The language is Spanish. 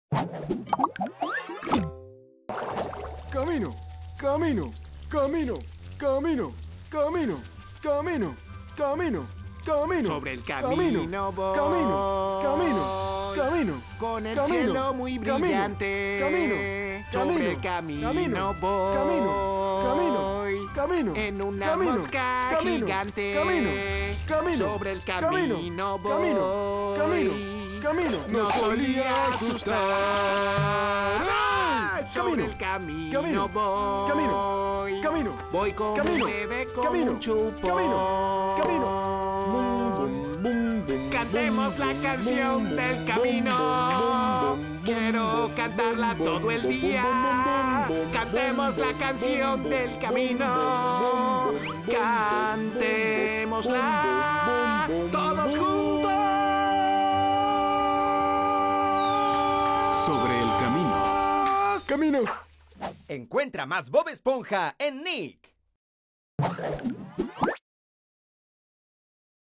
Camino, camino, camino, camino, camino, camino, camino, camino. Sobre el camino voy. Camino, camino. Con el camino, cielo muy camino, brillante. camino, Sobre el camino, camino voy. camino, camino, En una camino, mosca camino, gigante. camino, Sobre el camino voy. camino, camino, camino. No solía asustar. Sobre el camino, camino voy. camino, camino. Voy como Camino, un bebé con camino, un chupón. camino. Bum, bum, bum, Cantemos bum, la bum, canción bum, del bum, camino. bum, bum, Quiero bum, cantarla bum, todo el bum, día. bum, bum, bum, Cantemos bum, la bum, canción bum, del bum, camino. bum, bum, bum, Cantémosla bum, bum, todos bum. juntos. Sobre el camino. Camino. Encuentra más Bob Esponja en Nick.